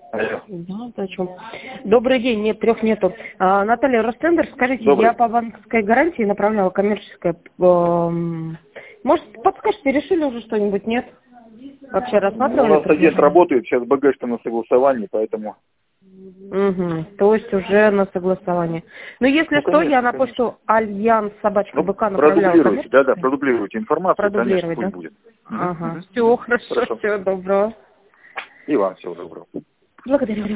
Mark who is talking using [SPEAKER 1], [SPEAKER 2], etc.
[SPEAKER 1] Алло.
[SPEAKER 2] Да, о чем? Добрый день, нет, 3 нету. Наталья Ростендер, скажите,
[SPEAKER 1] Добрый.
[SPEAKER 2] я по банковской гарантии направляла коммерческое. Может, подскажете, решили уже что-нибудь, нет? Вообще
[SPEAKER 1] У
[SPEAKER 2] рассматривали
[SPEAKER 1] нас агент
[SPEAKER 2] предложение?
[SPEAKER 1] работает, сейчас БГ-шка на согласовании, поэтому...
[SPEAKER 2] Угу, то есть уже на согласование. Но если
[SPEAKER 1] Ну,
[SPEAKER 2] что, я
[SPEAKER 1] конечно,
[SPEAKER 2] на
[SPEAKER 1] конечно.
[SPEAKER 2] почту Альянс собачка
[SPEAKER 1] Ну,
[SPEAKER 2] БК направляла
[SPEAKER 1] продублируйте, да,
[SPEAKER 2] коммерческое.
[SPEAKER 1] продублируйте информацию, конечно,
[SPEAKER 2] Продублировать,
[SPEAKER 1] пусть
[SPEAKER 2] да?
[SPEAKER 1] будет.
[SPEAKER 2] Ага, все, хорошо,
[SPEAKER 1] Хорошо.
[SPEAKER 2] всего доброго.
[SPEAKER 1] И вам всего доброго.
[SPEAKER 2] Благодарю.